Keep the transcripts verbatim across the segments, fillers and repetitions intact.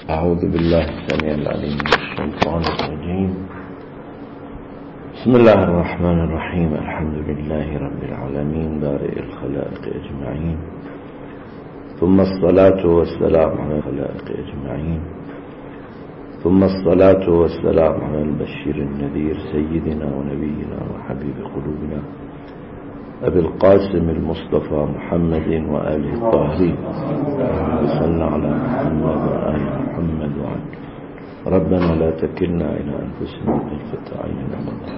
اعوذ بالله السمیع العلیم من الشیطان الرجیم. بسم الله الرحمن الرحیم. الحمد لله رب العالمین بارئ الخلائق اجمعین، ثم الصلاة والسلام على الخلائق اجمعین، ثم الصلاة والسلام على البشير النذير سيدنا ونبينا وحبيب قلوبنا أبي القاسم المصطفى محمد وآله الطاهرين. اللهم صل على محمد وآل محمد وعلى ربنا لا تكلنا إلى أنفسنا طرفة عين أبدا.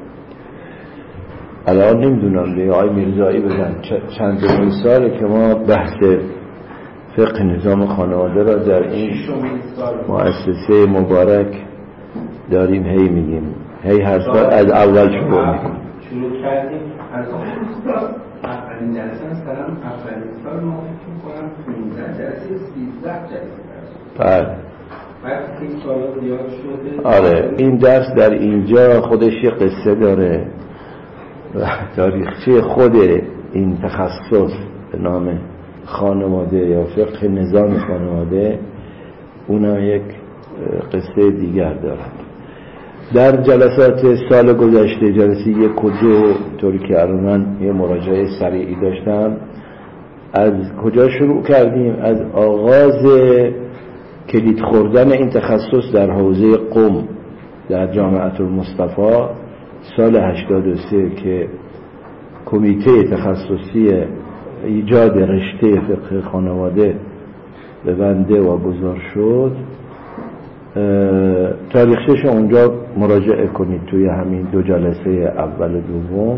الان نمیدونم دیگه آقای میرزایی بگن چند ساله که ما بحث فقه نظام خانواده را در این مؤسسه مبارک داریم، هی میگیم، هی هر سال از اول شروع میکنیم. شروع کردیم از اولین جلسه مثلا اولین سال ما فکر میکنم پانزده جلسه سیزده جلسه بله بعد این سالا زیاد شده. آره این درس در اینجا خودش یه قصه داره و تاریخچه خود این تخصص به نام خانواده یا فقه نظام خانواده اونم یک قصه دیگر دارد. در جلسات سال گذشته، جلسه یک و دو، طوری که الان من یه مراجعه سریعی داشتم، از کجا شروع کردیم؟ از آغاز کلید خوردن این تخصص در حوزه قم در جامعه المصطفی سال هشتاد و سه که کمیته تخصصی ایجاد رشته فقه خانواده به بنده واگذار شد. تاریخش اونجا مراجعه کنید توی همین دو جلسه اول و دوم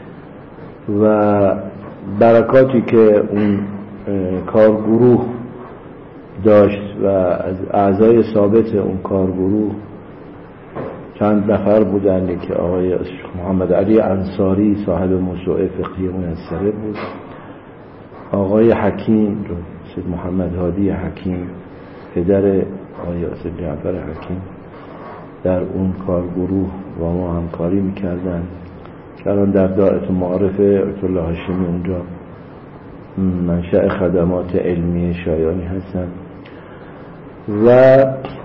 و برکاتی که اون کارگروه داشت و از اعضای ثابت اون کارگروه چند نفر بودند که آقای محمد علی انصاری صاحب موسوعه فقهی میسره بود، آقای حکیم سید محمد هادی حکیم پدر آقای سید جعفر حکیم در اون کارگروه با ما همکاری میکردن که الان در دائره معارف آیت الله هاشمی اونجا منشأ خدمات علمی شایانی هستن و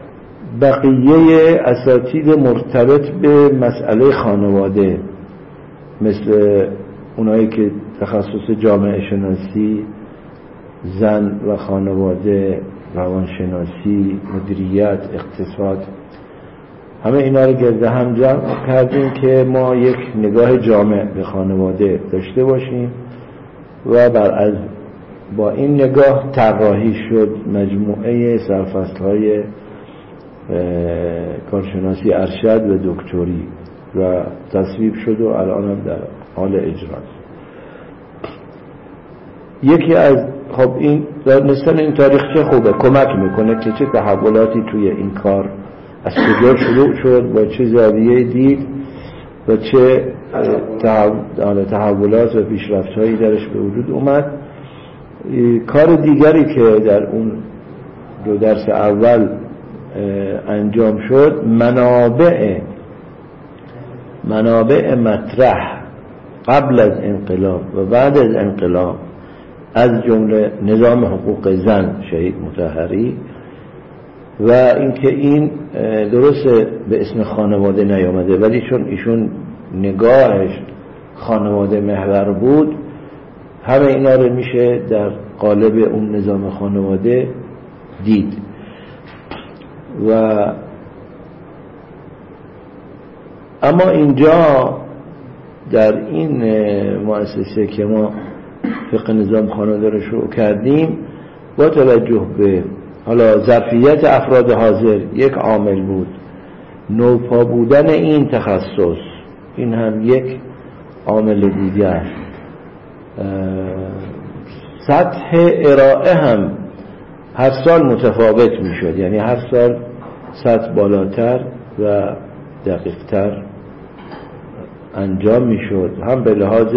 بقیه اساتید مرتبط به مسئله خانواده مثل اونایی که تخصص جامعه شناسی، زن و خانواده، روانشناسی، مدیریت، اقتصاد، همه اینا رو گرده هم جمع کردیم که ما یک نگاه جامع به خانواده داشته باشیم و بر از با این نگاه طراحی شد مجموعه سرفصل‌های کارشناسی ارشد و دکتری و تصویب شد و الان هم در حال اجراست. یکی از خب این دانستن این تاریخچه خوبه، کمک میکنه که چه تحولاتی توی این کار از کجا شروع شد، با چه زاویه دید و چه تحولات و پیشرفت‌هایی درش به وجود اومد. کار دیگری که در اون دو درس اول انجام شد، منابع منابع مطرح قبل از انقلاب و بعد از انقلاب، از جمله نظام حقوق زن شهید مطهری و اینکه این درست به اسم خانواده نیامده ولی چون ایشون نگاهش خانواده محور بود، همه اینا رو میشه در قالب اون نظام خانواده دید. و اما اینجا در این مؤسسه که ما فقه نظام خانواده رو شروع کردیم، با توجه به حالا ظرفیت افراد حاضر یک عامل بود، نوپا بودن این تخصص این هم یک عامل دیگر، سطح ارائه هم هر سال متفاوت می شد، یعنی هر سال سطح بالاتر و دقیقتر انجام می شد، هم به لحاظ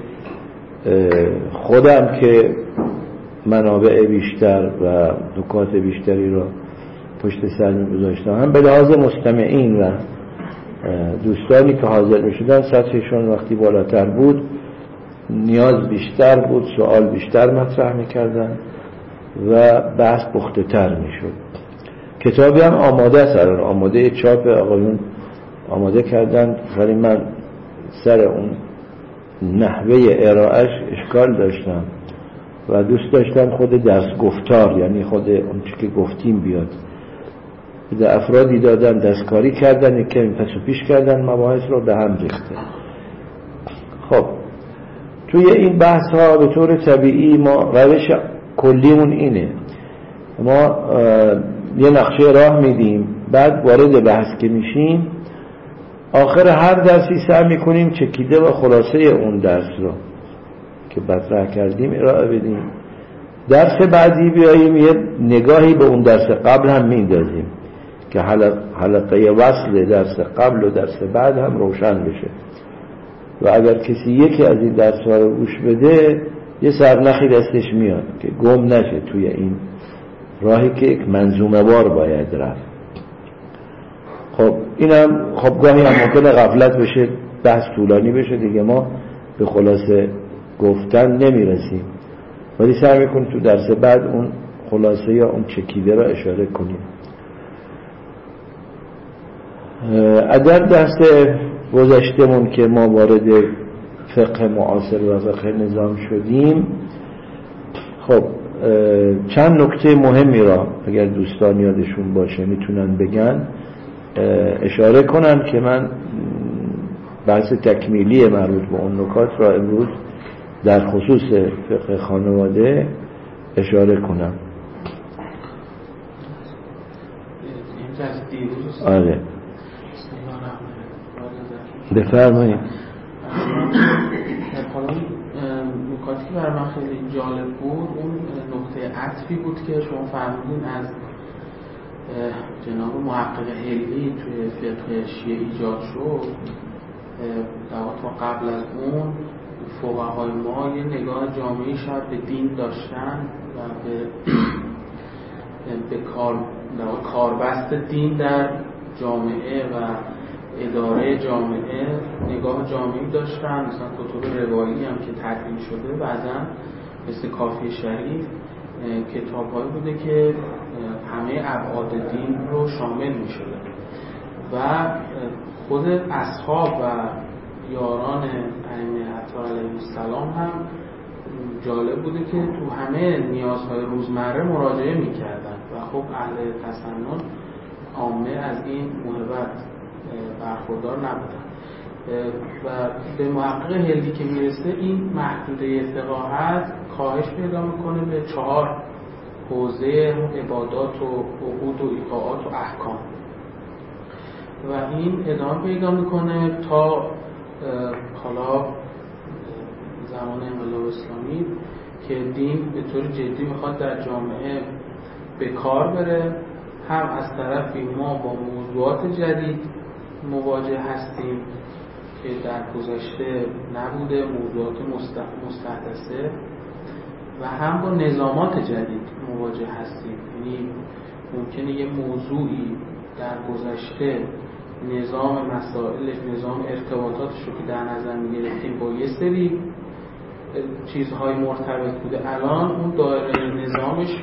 خودم که منابع بیشتر و نکات بیشتری را پشت سر می گذاشتم، هم به لحاظ مستمعین و دوستانی که حاضر می شدن سطحشون وقتی بالاتر بود نیاز بیشتر بود، سوال بیشتر مطرح می کردن و بحث پخته تر می شد. کتابی هم آماده است، آماده چاپ آقایون آماده کردن، ولی من سر اون نحوه ارائهش اشکال داشتم و دوست داشتم خود درس گفتار، یعنی خود اون چی که گفتیم بیاد. به افرادی دادن دستکاری کردن که این پس و پیش کردن، مباحث رو به هم ریخته. خب توی این بحث ها به طور طبیعی ما روش کلیمون اینه، ما یه نقشه راه میدیم، بعد وارد بحث که میشیم آخر هر درسی سعی میکنیم چکیده و خلاصه اون درس رو که مطرح کردیم ارائه بدیم. درس بعدی بیاییم یه نگاهی به اون درس قبل هم میندازیم که حلقه وصل درس قبل و درس بعد هم روشن بشه و اگر کسی یکی از این درس ها رو گوش بده یه سرنخی دستش میاد که گم نشه توی این راهی که یک منظومه وار باید رفت. خب اینم خب گاهی هم ممکنه غفلت بشه، بحث طولانی بشه دیگه، ما به خلاصه گفتن نمیرسیم، ولی سعی میکنیم تو درس بعد اون خلاصه یا اون چکیده را اشاره کنیم. اگر درس گذشتمون که ما وارد فقه معاصر و فقه نظام شدیم، خب چند نکته مهمی را اگر دوستان یادشون باشه میتونن بگن، اشاره کنن که من بحث تکمیلی مربوط به اون نکات را امروز در خصوص فقه خانواده اشاره کنم. آره بفرمایید. نکاتی که برای من خیلی جالب بود اون نکته عطفی بود که شما فرمودین از جناب محقق حلبی توی فقه شیعه ایجاد شد. تا قبل از اون فقهای ما یه نگاه جامعی شاید به دین داشتن و به به کار کاربست دین در جامعه و اداره جامعه نگاه جامعی داشتن. مثلا کتب روایی هم که تدوین شده بعضا مثل کافی شریف کتاب‌هایی بوده که همه ابعاد دین رو شامل می‌شده و خود اصحاب و یاران ائمه اطهار علیهم السلام هم جالب بوده که تو همه نیازهای روزمره مراجعه می‌کردن و خب اهل تسنن عامه از این موهبت برخوردار نبودن و به محقق هلدی که میرسه این محدوده فقاهت کاهش پیدا میکنه به چهار حوزه عبادات و عقود و ایقاعات و احکام و این ادامه پیدا میکنه تا حالا زمان انقلاب اسلامی که دین به طور جدی میخواد در جامعه به کار بره. هم از طرفی ما با موضوعات جدید مواجه هستیم که در گذشته نبوده، موضوعات مستحدثه، و هم با نظامات جدید مواجه هستیم. یعنی ممکنه یه موضوعی در گذشته نظام مسائلش، نظام ارتباطاتش رو که در نظر می‌گرفتیم با یه سری چیزهای مرتبط بوده، الان اون دایره نظامش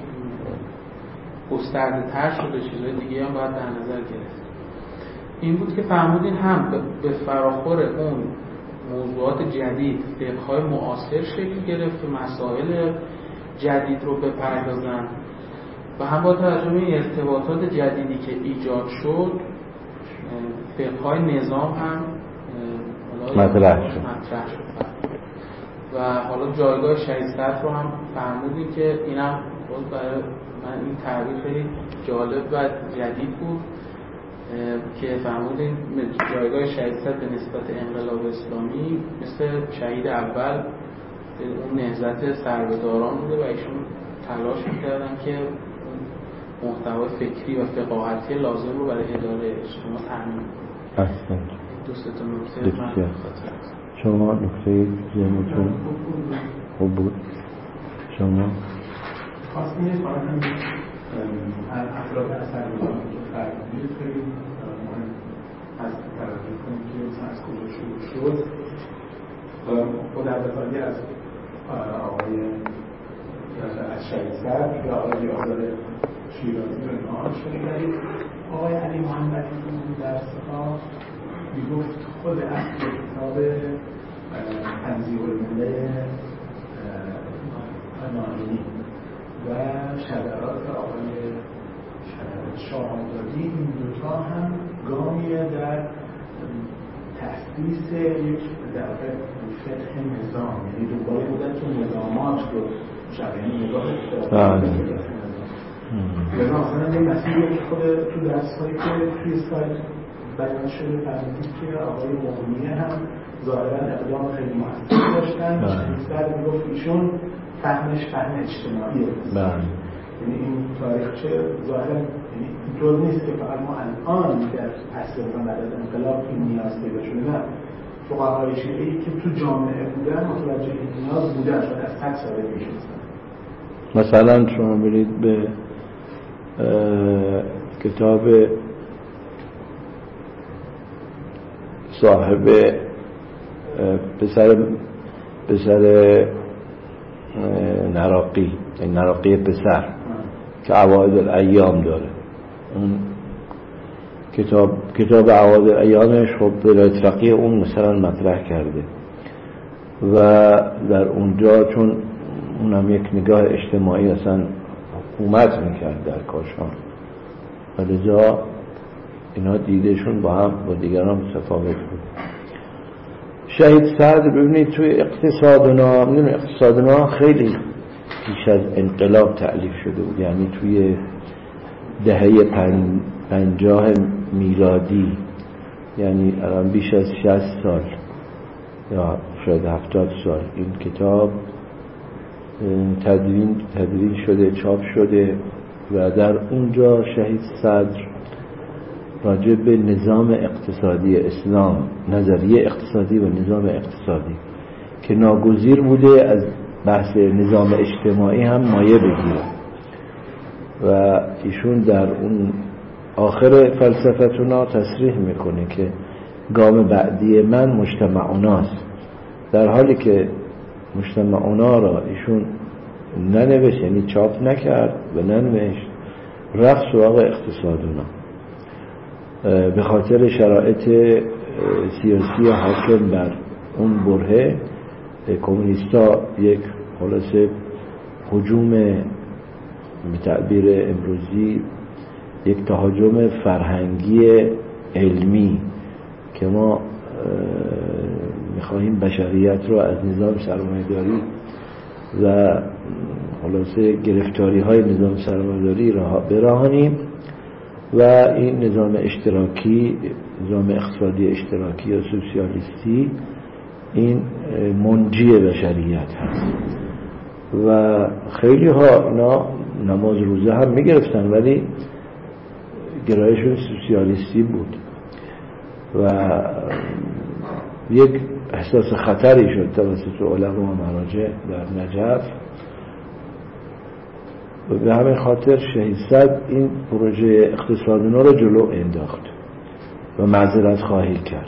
گسترده تر شده، چیزهای دیگه هم باید در نظر گرفت. این بود که فهمیدین هم به فراخور اون موضوعات جدید فقه‌های معاصر شکل گرفت که مسائل جدید رو بپردازن و هم با توجه به ارتباطات جدیدی که ایجاد شد فقه‌های نظام هم مطرح شد. و حالا جایگاه شریعت رو هم فهمیدیم که اینم بود برای من این تعریف خیلی جالب و جدید بود که فهمیدیم جایگاه شریعت به نسبت انقلاب اسلامی مثل شهید اول اون نهضت سربه‌داران بوده و ایشون تلاش می‌کردن که محتوای فکری و فقاهتی لازم رو برای اداره اجتماع تامین کنن. احسن. دوست تا نکته من شما نکته ذهنتون خوب بود. شما خواستیم یه خواهدم افراد اثر بزنم که فرقی خیلی مهم از توجه کنیم که مثلا از کجا شروع شد. خود عبدالفردی از آقای از شریعت یا آقای آزاد شیرازی و اینها شده. ولی آقای علی محمدی در سخا میگفت خود اصل کتاب تنزیه الملل نائینی و شذرات آقای شاه‌آزادی، این دوتا هم گامیه در تأسیس یک در فقه نظام، یعنی دوباره بودن تو نظامات رو شبیه نگاه اقتصادی و مثلا این مسئله که خود تو درس‌هایی که توی سایت بیان شده فرمودید که آقای مغنیه هم ظاهراً اقدام خیلی مؤثر داشتن. شهیدزاد میگفت ایشون فهمش فهم اجتماعیه. بله. یعنی این تاریخچه ظاهراً یعنی اینطور نیست که فقط ما الان در عصر بعد از انقلاب این نیاز پیدا شده، نه، فقهای شیعه‌ای که تو جامعه بودن متوجه این نیاز بودن، شاید از صد سال پیش هستن. مثلا شما برید به کتاب صاحب پسر پسر نراقی، این نراقی پسر که عوائد الایام داره، اون کتاب کتاب عوائد الایامش خب ولایت فقیه اون مثلا مطرح کرده و در اونجا چون اونم یک نگاه اجتماعی اصلا حکومت میکرد در کاشان و لذا اینا دیدهشون با هم با دیگران متفاوت بود. شهید صدر ببینید توی اقتصادنا، میدونی اقتصادنا خیلی پیش از انقلاب تألیف شده بود، یعنی توی دهه پن... پنجاه میلادی، یعنی الان بیش از شصت سال یا شاید هفتاد سال این کتاب تدوین تدوین شده، چاپ شده و در اونجا شهید صدر راجع به نظام اقتصادی اسلام، نظریه اقتصادی و نظام اقتصادی که ناگزیر بوده از بحث نظام اجتماعی هم مایه بگیره و ایشون در اون آخر فلسفتونا تصریح میکنه که گام بعدی من مجتمعوناست، در حالی که مجتمعونا را ایشون ننوشت، یعنی چاپ نکرد و ننوشت، رفت سراغ اقتصادونا به خاطر شرایط سیاسی حاکم بر اون برهه. کمونیستا یک خلاصه هجوم به تعبیر امروزی یک تهاجم فرهنگی علمی که ما میخواهیم بشریت رو از نظام سرمایه‌داری و خلاصه گرفتاری های نظام سرمایه‌داری را برهانیم و این نظام اشتراکی، نظام اقتصادی اشتراکی یا سوسیالیستی، این منجی بشریت هست و خیلی ها اینا نماز روزه هم میگرفتن ولی گرایشون سوسیالیستی بود و یک احساس خطری شد توسط علما و مراجع در نجف و به همین خاطر شهید صدر این پروژه اقتصادونا رو جلو انداخت و معذرت خواهی کرد.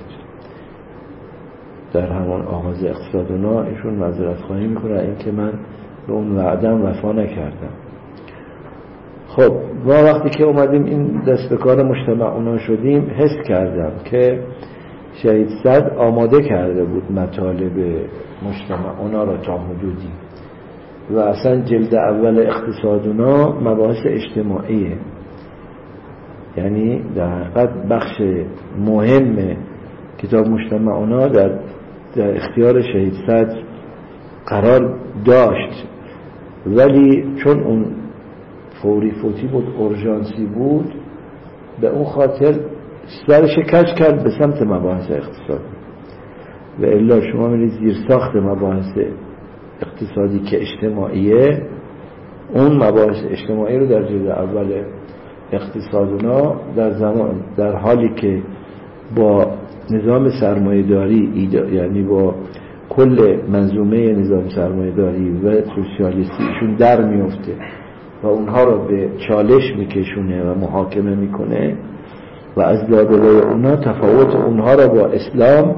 در همان آغاز اقتصادونا ایشون معذرت خواهی میکنه این که من به اون وعدم وفا نکردم. خب ما وقتی که اومدیم این دست به کار مجتمعونا شدیم حس کردم که شهید صدر آماده کرده بود مطالب مجتمعونا را تا حدودی و اصلا جلد اول اقتصادونا مباحث اجتماعیه، یعنی در حقیقت بخش مهم کتاب مجتمعونا در, در اختیار شهید صدر قرار داشت ولی چون اون فوری فوتی بود، اورژانسی بود، به اون خاطر سرش کج کرد به سمت مباحث اقتصادی و الا شما میرید زیر ساخت مباحث اقتصادی که اجتماعیه، اون مباحث اجتماعی رو در جلد اول اقتصادونا در زمان در حالی که با نظام سرمایه‌داری، یعنی با کل منظومه نظام سرمایه‌داری و سوسیالیستیشون در میفته و اونها رو به چالش میکشونه و محاکمه میکنه و از لابلای اونها تفاوت اونها رو با اسلام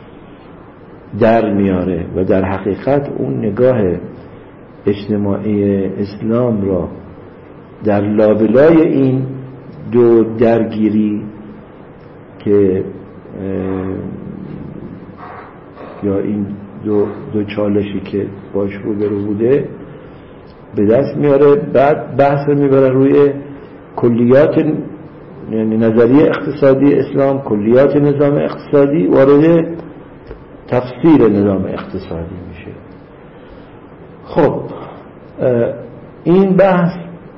در میاره و در حقیقت اون نگاه اجتماعی اسلام را در لابلای این دو درگیری که یا این دو, دو چالشی که باش روبرو بوده به دست میاره، بعد بحث میبره روی کلیات، یعنی نظریه اقتصادی اسلام، کلیات نظام اقتصادی، وارد تفسیر نظام اقتصادی میشه. خب این بحث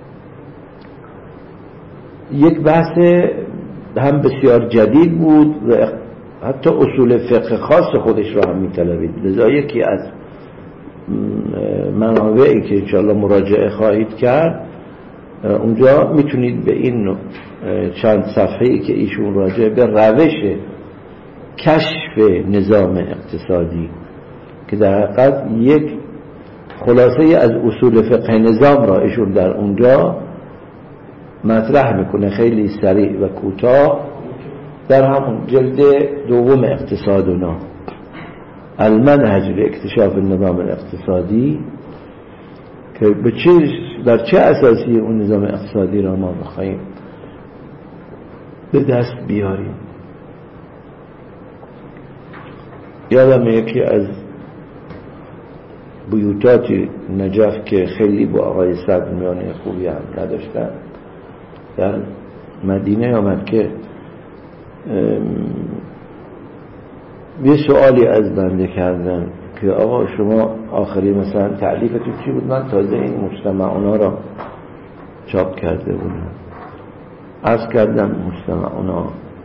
یک بحث هم بسیار جدید بود و حتی اصول فقه خاص خودش را هم میطلبید، لذا یکی از منابعی که انشاءالله مراجعه خواهید کرد اونجا میتونید به این چند صفحه‌ای که ایشون راجع به روش کشف نظام اقتصادی که در حقیقت یک خلاصه از اصول فقه نظام را ایشون در اونجا مطرح میکنه، خیلی سریع و کوتاه، در همون جلد دوم اقتصادنا، المنهج لاکتشاف النظام الاقتصادی، که به چه در چه اساسی اون نظام اقتصادی را ما بخواهیم به دست بیاریم. یادم یکی از بیوتات نجف که خیلی با آقای صدر میانه خوبی هم نداشتن، در مدینه یا مکه یه سوالی از بنده کردن که آقا شما آخری مثلا تعلیفتون چی بود؟ من تازه این مجتمعونا را چاپ کرده بودم. عرض کردم مجتمعونا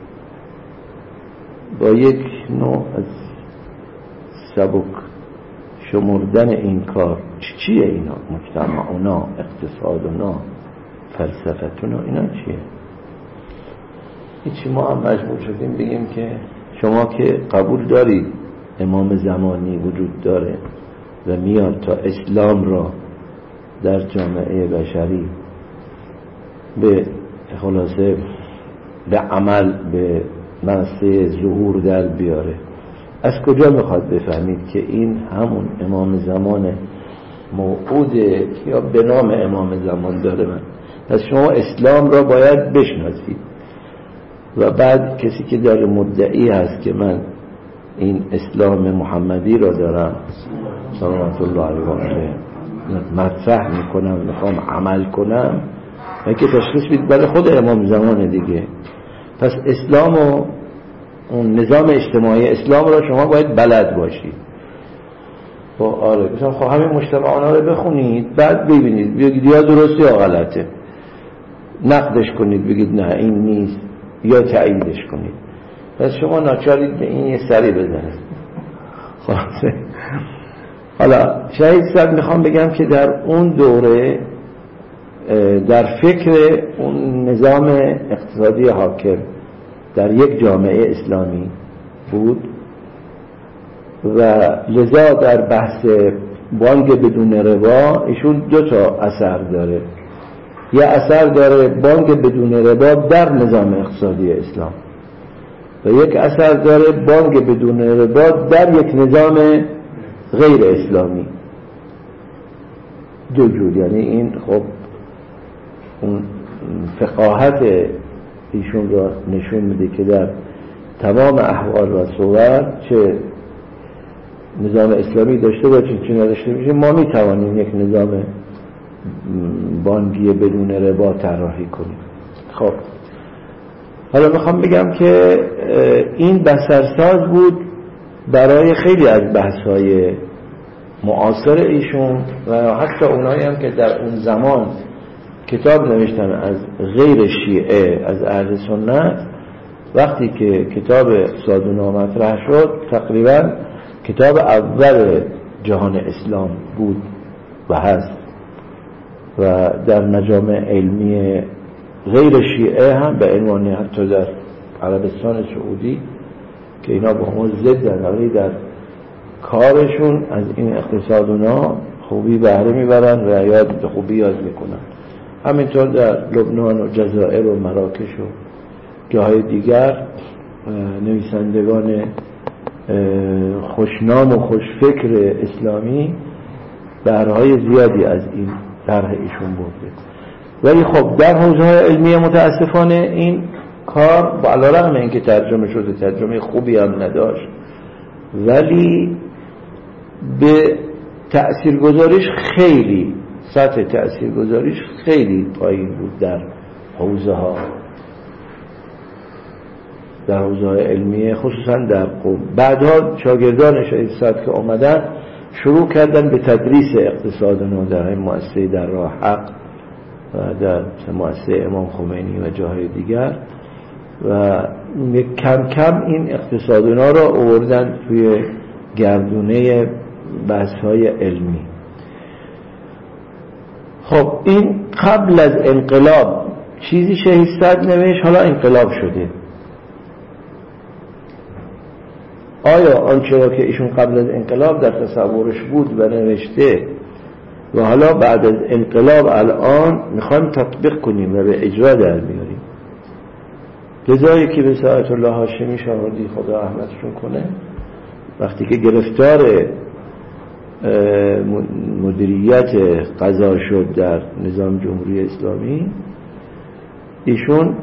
با یک نوع از سبک شمردن این کار، چیه اینا؟ مجتمعونا، اقتصادونا، فلسفتونا، اینا چیه؟ هیچی. ما هم مجبور شدیم بگیم که شما که قبول دارید امام زمانی وجود داره و میاد تا اسلام را در جامعه بشری به خلاصه به عمل به منصه ظهور در بیاره، از کجا میخواد بفهمید که این همون امام زمان موعوده یا به نام امام زمان داره؟ من پس شما اسلام را باید بشناسید و بعد کسی که داره مدعی هست که من این اسلام محمدی را دارم صلوات الله علیه و آله مطرح میکنم، میخوام عمل کنم، و که تشخیص بید برای خود امام زمان دیگه. پس اسلام و اون نظام اجتماعی اسلام را شما باید بلد باشید. با آره مثلا خب همین مجتمعانا رو بخونید، بعد ببینید بگید یا درسته یا غلطه، نقدش کنید بگید نه این نیست یا تاییدش کنید. پس شما ناچارید به این یه سری بزنید. خلاصه حالا شهید صد میخوام بگم که در اون دوره در فکر اون نظام اقتصادی حاکم در یک جامعه اسلامی بود و لذا در بحث بانک بدون ربا ایشون دو تا اثر داره. یه اثر داره بانک بدون ربا در نظام اقتصادی اسلام و یک اثر داره بانک بدون ربا در یک نظام غیر اسلامی. دو جور، یعنی این خب اون فقاهت ایشون را نشون میده که در تمام احوال و صور چه نظام اسلامی داشته باشه چه نداشته باشه ما میتوانیم یک نظام بانکی بدون ربا طراحی کنیم. خب حالا میخوام بگم که این بسترساز بود برای خیلی از بحث‌های معاصر ایشون و حتی اونایی هم که در اون زمان کتاب نوشتن از غیر شیعه از اهل سنت. وقتی که کتاب اقتصادنا مطرح شد تقریبا کتاب اول جهان اسلام بود و هست و در مجامع علمی غیر شیعه هم به عنوان حتی در عربستان سعودی که اینا با ما ضدن ولی در کارشون از این اقتصادنا خوبی بهره میبرن و یاد به خوبی یاد میکنن. همینطور در لبنان و جزایر و مراکش و جاهای دیگر نویسندگان خوشنام و خوشفکر اسلامی بهرهای زیادی از این طرح ایشون برده ولی خب در حوزه‌های علمی متاسفانه این کار با علیرغم اینکه ترجمه شده ترجمه خوبی هم نداشت، ولی به تأثیرگذاریش خیلی سطح تأثیرگذاریش خیلی پایین بود در حوزه ها در حوزه های علمیه، خصوصا در قم. بعدها شاگردان شهید صدر که آمدن شروع کردن به تدریس اقتصاد نو در این مؤسسه در راه حق و در مؤسسه امام خمینی و جاهای دیگر و کم کم این اقتصاد نو را آوردن توی گردونه بحث های علمی. خب این قبل از انقلاب چیزی شهید صدر نوشت، حالا انقلاب شده. آیا آنچه را که ایشون قبل از انقلاب در تصورش بود و نوشته و حالا بعد از انقلاب الان میخوایم تطبیق کنیم و به اجرا در بیاریم؟ لذایی که به ساعت الله هاشمی شاهردی خدا رحمتشون کنه وقتی که گرفتار مدیریت قضا شد در نظام جمهوری اسلامی، ایشون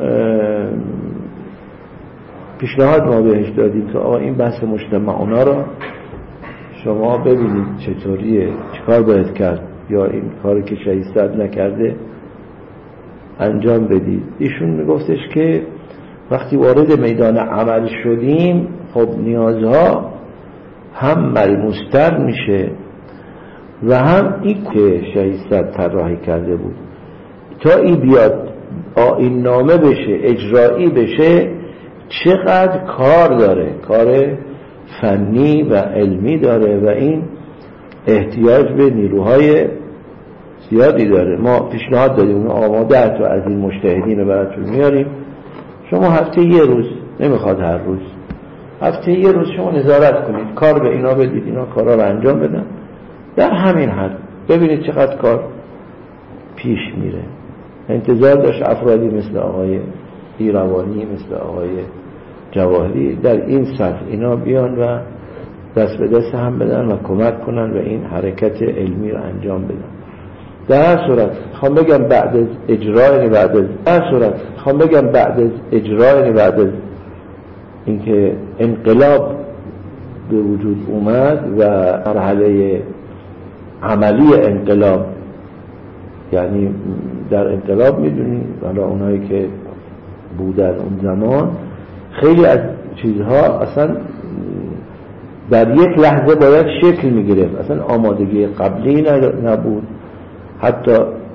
پیشنهاد ما بهش دادیم که آقا این بحث مجتمعانا را شما ببینید چطوریه، چیکار باید کرد، یا این کاری که شهید صدر نکرده انجام بدید. ایشون میگفتش که وقتی وارد میدان عمل شدیم خب نیازها هم ملموستر میشه و هم این که شهید صدر طراحی کرده بود تا این بیاد آیین نامه بشه، اجرایی بشه، چقدر کار داره، کار فنی و علمی داره و این احتیاج به نیروهای زیادی داره. ما پیشنهاد دادیم آماده تا از این مجتهدین براتون میاریم، شما هفته یه روز، نمیخواد هر روز، هفته یه روز شما نظارت کنید، کار به اینا بدید، اینا کارا رو انجام بدن در همین حد، ببینید چقدر کار پیش میره. انتظار داشت افرادی مثل آقای ایروانی، مثل آقای جواهری در این سطح اینا بیان و دست به دست هم بدن و کمک کنن و این حرکت علمی رو انجام بدن. در هر صورت خواهم بگم بعد از اجرای بعد از هر صورت خواهم بگم بعد از اجرای بعد از اینکه انقلاب به وجود اومد و مرحله عملی انقلاب، یعنی در انقلاب میدونید حالا اونایی که بودن اون زمان خیلی از چیزها اصلا در یک لحظه باید شکل میگرفت، اصلا آمادگی قبلی نبود. حتی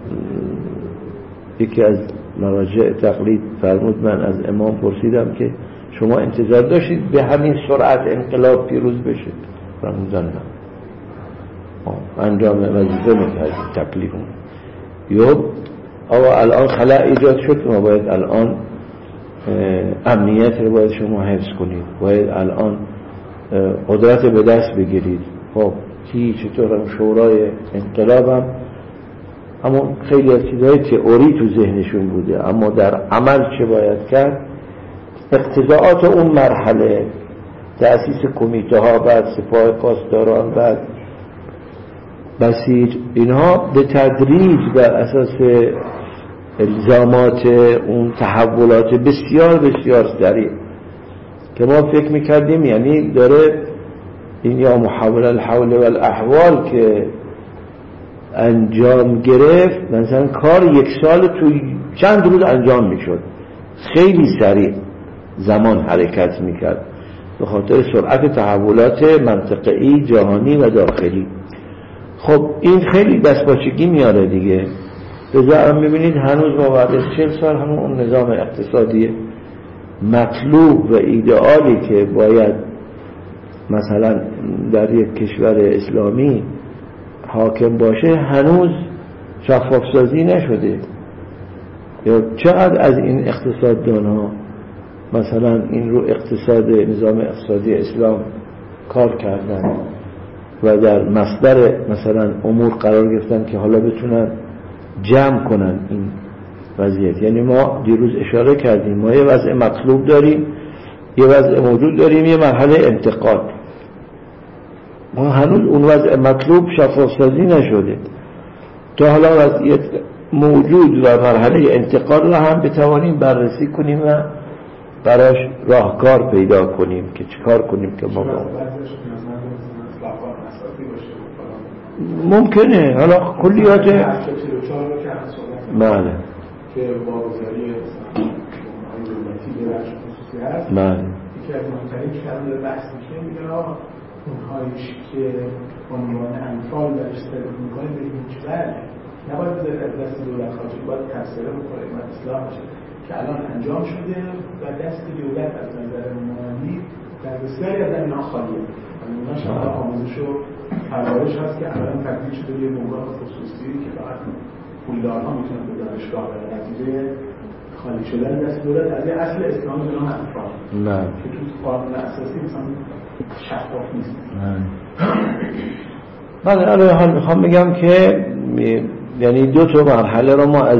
یکی از مراجع تقلید فرمود، من از امام پرسیدم که شما انتظار داشتید به همین سرعت انقلاب پیروز بشه؟ فرمودن نه، انجام وظیفه میکردید، تکلیفون یا آقا الان خلأ ایجاد شد، ما باید الان امنیت رو باید شما حفظ کنید، باید الان قدرت به دست بگیرید. خب کی چطور هم شورای انقلاب هم اما خیلی از چیزهای تئوری تو ذهنشون بوده، اما در عمل چه باید کرد؟ اقتضاعات اون مرحله، تأسیس کمیته ها، بعد سپاه پاسداران، بعد بسیج، اینها به تدریج بر اساس الزامات اون تحولات بسیار بسیار سریع که ما فکر میکردیم یعنی داره این یا محول الحول و الاحوال که انجام گرفت، مثلا کار یک سال توی چند روز انجام میشد، خیلی سریع زمان حرکت میکرد به خاطر سرعت تحولات منطقه‌ای، جهانی و داخلی. خب این خیلی دستپاچگی میاره دیگه. بذارم میبینید هنوز ما بعد از چهل سال همون اون نظام اقتصادی مطلوب و ایدئالی که باید مثلا در یک کشور اسلامی حاکم باشه هنوز شفاف سازی نشده. یا چقدر از این اقتصاددان ها مثلا این رو اقتصاد نظام اقتصادی اسلام کار کردن و در مصدر مثلا امور قرار گرفتن که حالا بتونن جمع کنن این وضعیت. یعنی ما دیروز اشاره کردیم ما یه وضع مطلوب داریم، یه وضع موجود داریم، یه مرحله انتقال. ما هنوز اون وضع مطلوب شفاف سازی نشده. تا حالا وضعیت موجود و مرحله انتقال را هم بتوانیم بررسی کنیم و براش راهکار پیدا کنیم که چیکار کنیم که ما ممکنه حالا کلیات بله که بازاری دولتی به بخش خصوصی هست بله یکی از مهمترین کلام داره بحث میشه میگه اونهایش که عنوان انفال درش صرف میکنه به هیچ وجه نباید بذارید از دست دولت خارجی، باید تفسیره بکنه و اصلاح بشه که الان انجام شده و دست دولت از نظر مالی در بسیاری از اینها خالیه. اینا شما آموزش و پرورش هست که الان تبدیل شده به بنگاه خصوصی که فقط پولدارها میتونن به دانشگاه برن. نتیجه خالی شدن دست دولت از یه اصل اسلام به نام انفال که تو قانون اساسی مثلا شفاف نیست. من الان حال میخوام بگم که یعنی دو تا مرحله رو ما از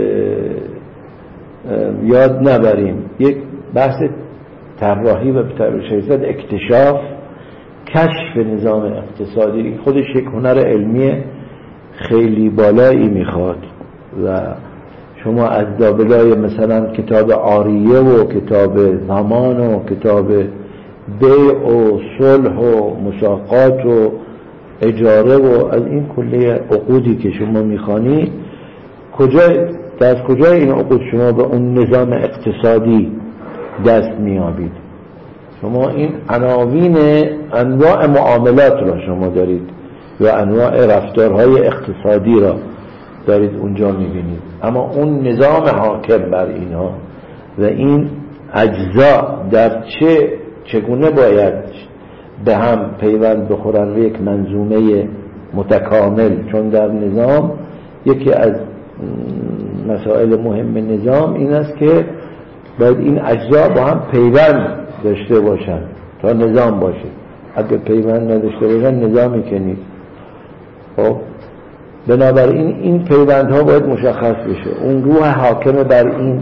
یاد نبریم. یک بحث طراحی و بطرشیزد اکتشاف کشف نظام اقتصادی خودش یک هنر علمی خیلی بالایی میخواد و شما از دابلای مثلا کتاب عاریه و کتاب زمان و کتاب بیع و صلح و مساقات و اجاره و از این کلیه عقودی که شما میخوانی کجا از کجا این عقود شما به اون نظام اقتصادی دست میابید؟ شما این عناوین انواع معاملات را شما دارید و انواع رفتارهای اقتصادی را دارید اونجا میبینید، اما اون نظام حاکم بر اینها و این اجزا در چه چگونه باید به هم پیوند بخورن و یک منظومه متکامل. چون در نظام یکی از مسائل مهم نظام این است که باید این اجزا با هم پیوند داشته باشن تا نظام باشه. اگه پیوند نداشته باشن نظامی که نیست. خب بنابراین این پیوندها باید مشخص بشه. اون روح حاکم بر این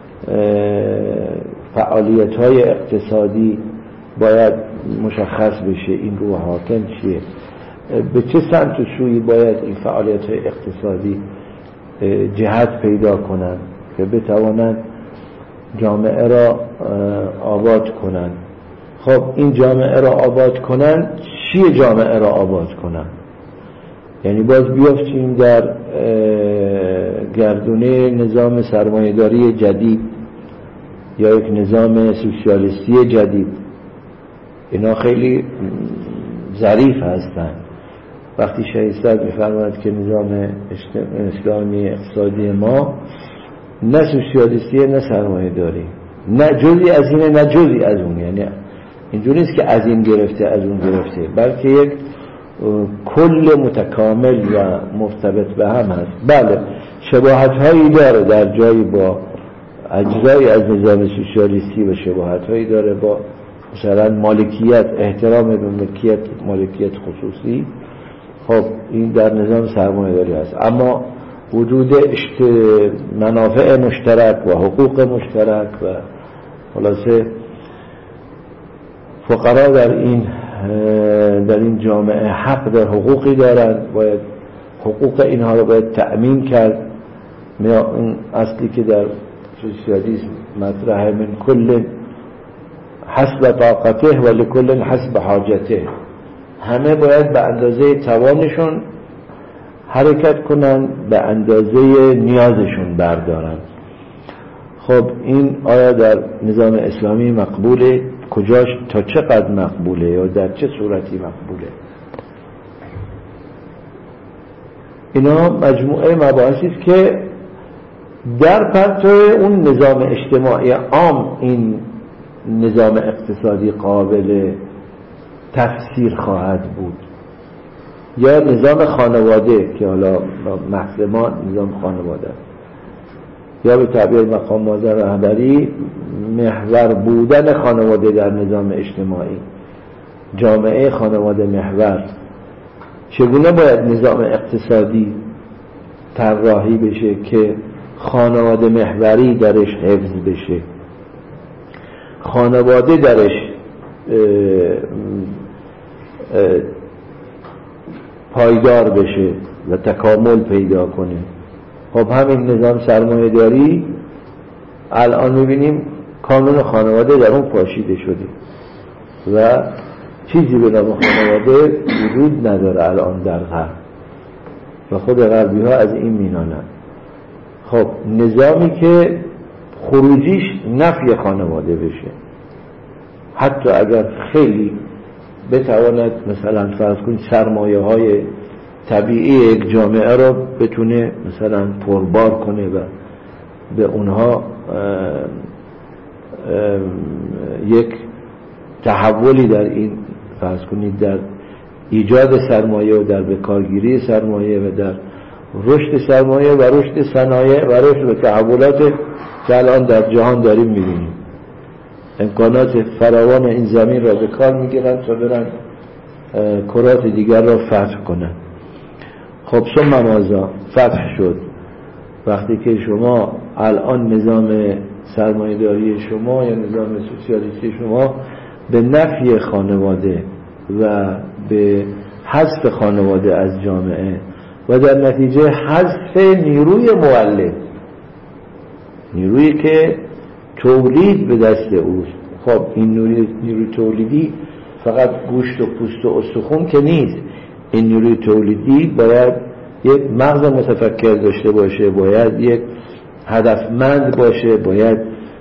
فعالیت‌های اقتصادی باید مشخص بشه. این روح حاکم چیه؟ به چه سمت و سوی باید این فعالیت‌های اقتصادی جهت پیدا کنند که بتوانند جامعه را آباد کنند. خب این جامعه را آباد کنند، چیه جامعه را آباد کنند؟ یعنی باز بیافتیم در گردونه نظام سرمایه‌داری جدید یا یک نظام سوسیالیستی جدید. اینا خیلی ظریف هستند. وقتی شهیستاد می‌فرماید که نظام اسلامی اقتصادی ما نه سوسیالیستی نه سرمایه‌داری، نه جزئی از اینه نه جزئی از اون، یعنی اینجوری نیست که از این گرفته از اون گرفته، بلکه یک کل متکامل و مرتبط به هم هست. بله شباهت‌هایی داره در جایی با اجزایی از نظام سوسیالیستی و شباهت‌هایی داره با مثلا مالکیت، احترام به ملکیت، مالکیت خصوصی. خب این در نظام سرمایه‌داری هست، اما وجود منافع مشترک و حقوق مشترک و خلاصه فقرا در این در این جامعه حق در حقوقی دارند، باید حقوق اینها رو باید تأمین کرد. اون اصلی که در سوسیالیسم مطرحه من کل حسب طاقته و لکل حسب حاجته، همه باید به اندازه توانشون حرکت کنن، به اندازه نیازشون بردارن. خب این آیا در نظام اسلامی مقبوله؟ کجاش تا چقدر مقبوله یا در چه صورتی مقبوله؟ اینا مجموعه مباحثی است که در پرتو اون نظام اجتماعی عام این نظام اقتصادی قابل تفسیر خواهد بود. یا نظام خانواده که حالا محض ما نظام خانواده، یا به تعبیر مقام مادر رهبری محور بودن خانواده در نظام اجتماعی، جامعه خانواده محور. چگونه باید نظام اقتصادی طراحی بشه که خانواده محوری درش حفظ بشه، خانواده درش اه اه پایدار بشه و تکامل پیدا کنه. خب همین نظام سرمایه داری الان میبینیم کانون خانواده در اون پاشیده شده و چیزی به نام خانواده وجود نداره الان در غرب و خود غربی ها از این مینانند. خب نظامی که خروجیش نفی خانواده بشه، حتی اگر خیلی بتواند مثلا فرض کنید سرمایه های طبیعی یک جامعه رو بتونه مثلا پربار کنه و به اونها ام ام یک تحولی در این فرض کنید در ایجاد سرمایه و در بکارگیری سرمایه و در رشد سرمایه و رشد صنایع و رشد و تحولات که الان در جهان داریم می‌بینیم، امکانات فراوان این زمین را به کار می‌گیرن تا برن کرات دیگر را فتح کنن. خب ثم ماذا؟ فتح شد وقتی که شما الان نظام سرمایه‌داری شما یا نظام سوسیالیستی شما به نفی خانواده و به حذف خانواده از جامعه و در نتیجه حذف نیروی مولد، نیرویی که تولید به دست اوست. خب این نیروی, نیروی تولیدی فقط گوشت و پوست و استخون که نیست، این نیروی تولیدی باید یک مغز متفکر داشته باشه، باید یک هدفمند باشه، باید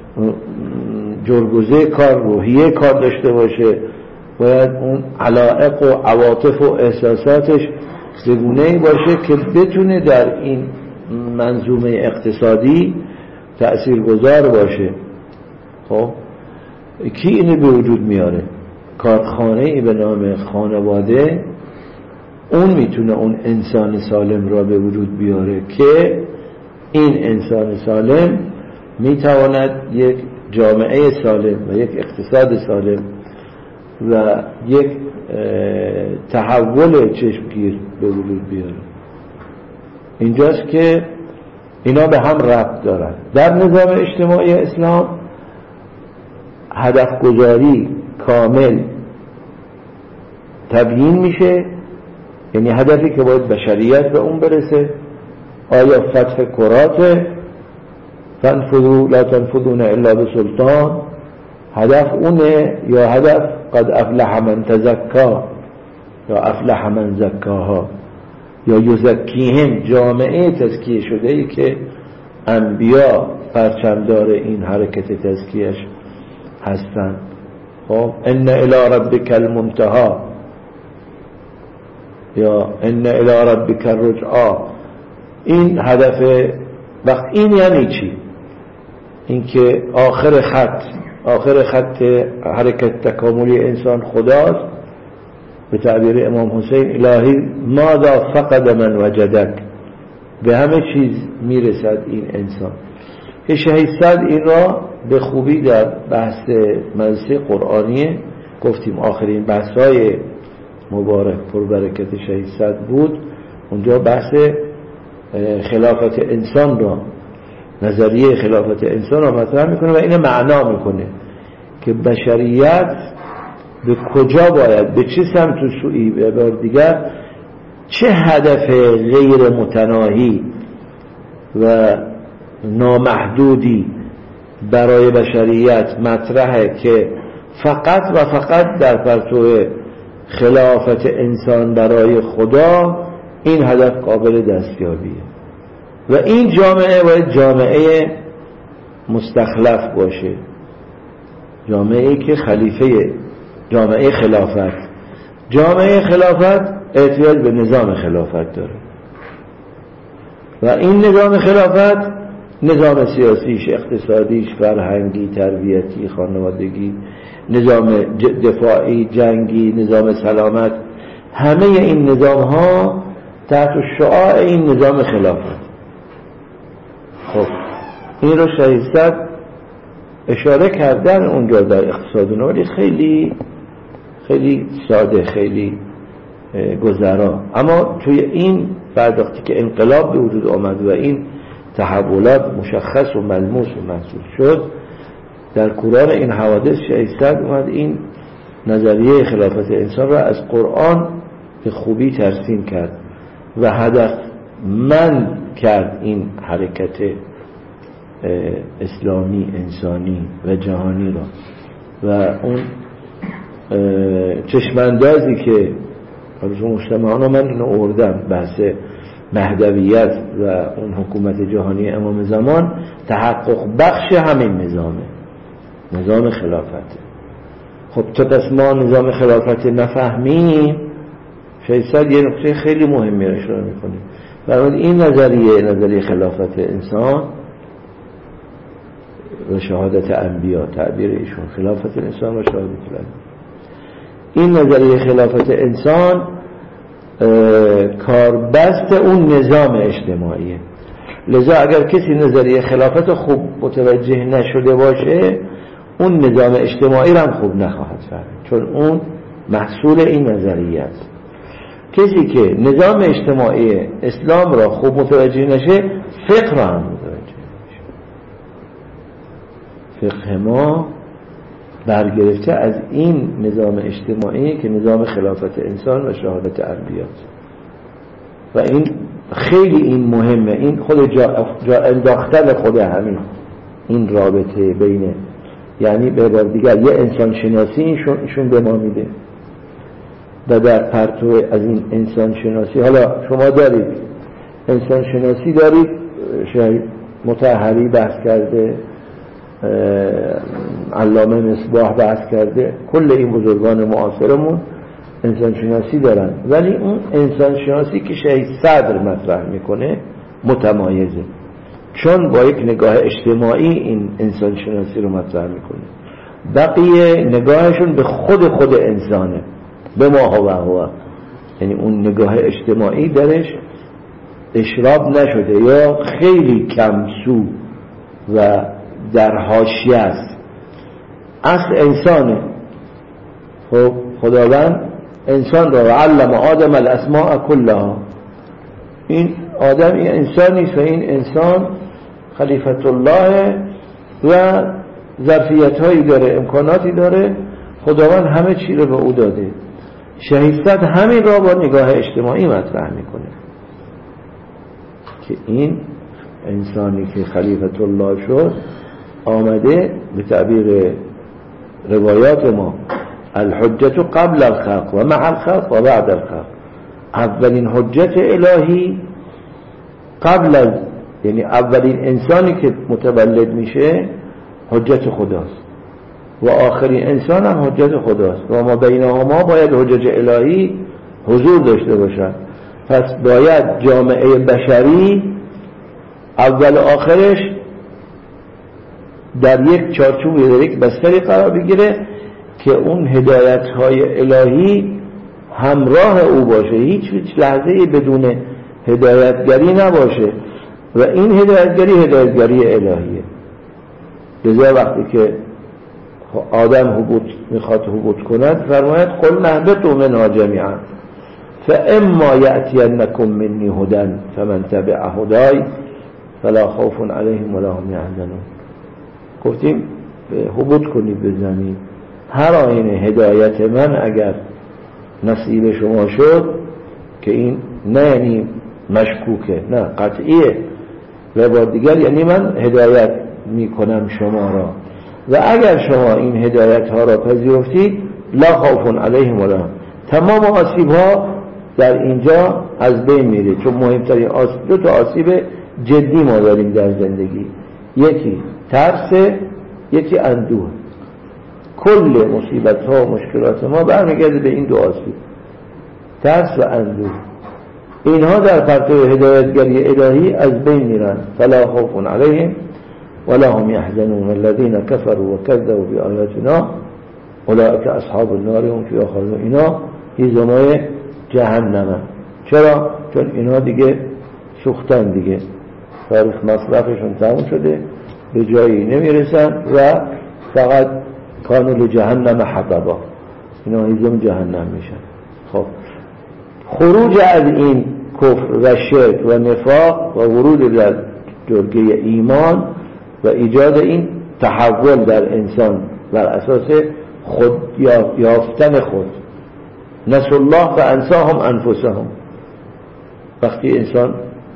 جرگزه کار، روحیه کار داشته باشه، باید اون علائق و عواطف و احساساتش زگونه‌ای باشه که بتونه در این منظومه اقتصادی تأثیرگذار باشه. خب کی اینو به وجود میاره؟ کارخانه‌ای به نام خانواده اون میتونه اون انسان سالم را به وجود بیاره که این انسان سالم میتواند یک جامعه سالم و یک اقتصاد سالم و یک تحول چشمگیر به وجود بیاره. اینجاست که اینا به هم ربط دارن. در نظام اجتماعی اسلام هدف گذاری کامل تبیین میشه، یعنی هدفی که باید بشریت به اون برسه. آیا فتح کراته تنفذوا لا تنفذون الا بسلطان، هدف اونه یا هدف قد افلح من تزکا یا افلح من زکاها یا یزکیهم، جامعه تزکیه شده ای که انبیا پرچمدار این حرکت تزکیهش هستند. خب ان الی ربک المنتهی یا ان الی ربک الرجعی، این هدف. وقت این یعنی چی؟ این که آخر خط آخر خط حرکت تکاملی انسان خداست. به تعبیر امام حسین الهی ماذا فقد من وجدک، به همه چیز میرسد این انسان. که شهید صد این را به خوبی در بحث مجلس قرآنی گفتیم، آخرین بحث‌های مبارک پربرکت شهید صد بود. اونجا بحث خلافت انسان را، نظریه خلافت انسان را مطرح میکنه و اینو معنا میکنه که بشریت به کجا باید، به چه سمت و سوی، به عبارت دیگر چه هدف غیر متناهی و نامحدودی برای بشریت مطرحه که فقط و فقط در پرتو خلافت انسان برای خدا این هدف قابل دستیابیه. و این جامعه باید جامعه مستخلف باشه، جامعه که خلیفه، جامعه خلافت. جامعه خلافت احتیاج به نظام خلافت داره و این نظام خلافت نظام سیاسیش، اقتصادیش، فرهنگی، تربیتی، خانوادگی، نظام دفاعی، جنگی، نظام سلامت، همه این نظام ها تحت شعاع این نظام خلافت. خب این رو شهید صد اشاره کردن اونجا در اقتصاد، ولی خیلی خیلی ساده، خیلی گذرا. اما توی این بعد وقتی که انقلاب به وجود آمد و این تحولات مشخص و ملموس و محسوس شد در کوران این حوادث، شهید صد اومد این نظریه خلافت انسان را از قرآن به خوبی ترسیم کرد و هدف من کرد این حرکت اسلامی انسانی و جهانی را و اون چشماندازی که حالا مجتمعان من اینو آوردم بحث مهدویت و اون حکومت جهانی امام زمان تحقق بخش همین نظامه، نظام خلافته. خب تا پس ما نظام خلافت نفهمیم شاید یه نکته خیلی مهمی رو اشاره میکنیم. برای این نظریه نظریه خلافت انسان و شهادت انبیا، تعبیر ایشون خلافت انسان و شهادت انبیا، این نظریه خلافت انسان کاربست اون نظام اجتماعیه. لذا اگر کسی نظریه خلافت خوب متوجه نشده باشه اون نظام اجتماعی را هم خوب نخواهد فهمید، چون اون محصول این نظریه است. کسی که نظام اجتماعی اسلام را خوب متوجه نشه فقه را هم متوجه نشه. فقه ما برگرفته از این نظام اجتماعی که نظام خلافت انسان و شهادت انبیاست و این خیلی این مهمه. این خود جا, جا انداختن خود همین این رابطه بین، یعنی به عبارت دیگر یه انسان شناسی ایشون, ایشون به ما میده و در پرتو از این انسان شناسی، حالا شما دارید انسان شناسی دارید، شاید مطهری بحث کرده، علامه مصباح بحث کرده، کل این بزرگان معاصرمون انسان شناسی دارن، ولی اون انسان شناسی که شهید صدر مطرح میکنه متمایزه، چون با یک نگاه اجتماعی این انسان شناسی رو مطرح میکنه. بقیه نگاهشون به خود خود انسانه، به ما هو هو، یعنی اون نگاه اجتماعی درش اشراب نشده یا خیلی کم سو و در حاشیه است. اصل انسانه. خب خداوند انسان را علم آدم الاسماء کلها، این آدم این انسانی است و این انسان خلیفت الله و ظرفیت هایی داره، امکاناتی داره، خداوند همه چی رو به او داده. شهیدت همین را با نگاه اجتماعی مطرح میکنه که این انسانی که خلیفت الله شد آمده به تعبیر روایات ما الحجت قبل الخلق و مع الخلق و بعد الخلق، اولین حجت الهی قبل از، یعنی اولین انسانی که متولد میشه حجت خداست و آخرین انسان هم حجت خداست و ما بینهما باید حجت الهی حضور داشته باشد. پس باید جامعه بشری اول آخرش در یک چارچوب، در یک بستری قرار بگیره که اون هدایت های الهی همراه او باشه، هیچ هیچ لحظه بدون هدایتگری نباشه و این هدایتگری هدایتگری الهیه. لذا وقتی که آدم حبوط میخواد حبوط کند فرماید قل نهبطوا منها جمیعا فاما یأتینکم منی هدی فمن تبع هدای فلا خوف علیهم ولا هم یحزنون. گفتیم حبوط کنید به زمین، هر آینه هدایت من اگر نصیب شما شد، که این نه یعنی مشکوکه، نه قطعیه، و با دیگر یعنی من هدایت میکنم شما را و اگر شما این هدایت ها را پذیرفتید لا خوف علیهم ولا هم، تمام آسیب ها در اینجا از بین میره. چون مهمترین آسیب، دو تا آسیب جدی ما داریم در زندگی، یکی ترس، یکی اندوه. کل مصیبت ها و مشکلات ما برمیگرده به این دو آسیب، ترس و اندوه. اینها در پرتو هدایتگری الهی از بین میرن. فلا خوف علیهم ولا هم یحزنون الذین کفروا و کذبوا بآیاتنا اولئک اصحاب النار هم فیها خالدون. اینا هیزمای جهنمن. چرا؟ چون اینا دیگه سوختن، دیگه تاریخ مصرفشون تموم شده، به جایی نمیرسن و فقط کانوا لجهنم حطبا، اینا هیزم جهنم میشن. خب خروج از این کفر و شرک و نفاق و ورود در جرگه ایمان و ایجاد این تحول در انسان بر اساس خود یافتن خود، نسوا الله فانساهم انفسهم. وقتی انسان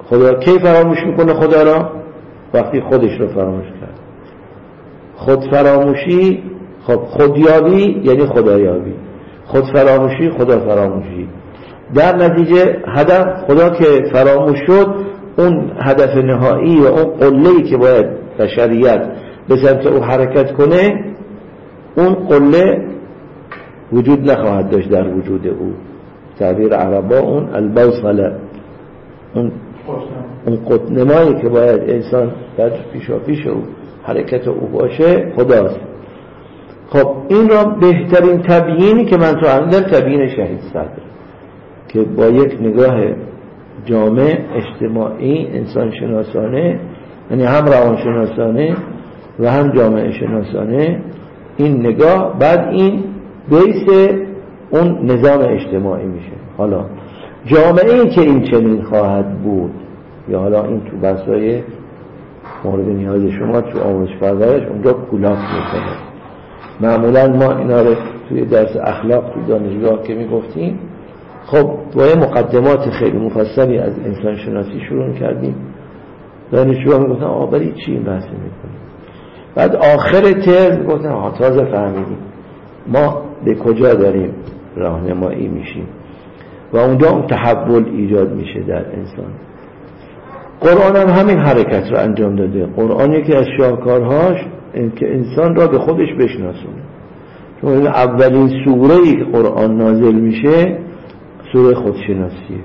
خدا کی فراموش میکنه خدا را؟ وقتی خودش رو فراموش کرد. خود فراموشی، خب خودیابی یعنی خدایابی، خود فراموشی خدا فراموشی. در نتیجه هدف خدا که فراموش شد، اون هدف نهایی و اون قله‌ای که باید بشریت به سمت او حرکت کنه، اون قله وجود نخواهد داشت در وجود او. تعبیر عربا اون البوصله، اون اون قطنمایی که باید انسان در پیشا پیش او حرکت او باشه خداست. خب این را بهترین تبیینی که من تو اندر تبیین شهید صدر، که با یک نگاه جامع اجتماعی انسان شناسانه، یعنی هم روان شناسانه و هم جامعه شناسانه، این نگاه بعد این بیس اون نظام اجتماعی میشه. حالا جامعه‌ای که این چنین خواهد بود، یا حالا این تو بحثای مورد نیاز شما تو آموزش پرورش اونجا کولاک میکنه. معمولا ما اینا رو توی درس اخلاق تو دانشگاه که میگفتیم، خب با یه مقدمات خیلی مفصلی از انسان شناسی شروع کردیم. دانشجوها میگفتن آقا برای چی این بحث میکنیم؟ بعد آخر ترم میگفتن آقا تازه فهمیدیم ما به کجا داریم راهنمایی میشیم و اونجا اون تحول ایجاد میشه در انسان. قرآن هم همین حرکت رو انجام داده. قرآن یکی از شاهکارهاش این که انسان را به خودش بشناسونه. چون این اولین سوره‌ای که قرآن نازل میشه سوره خودشناسیه،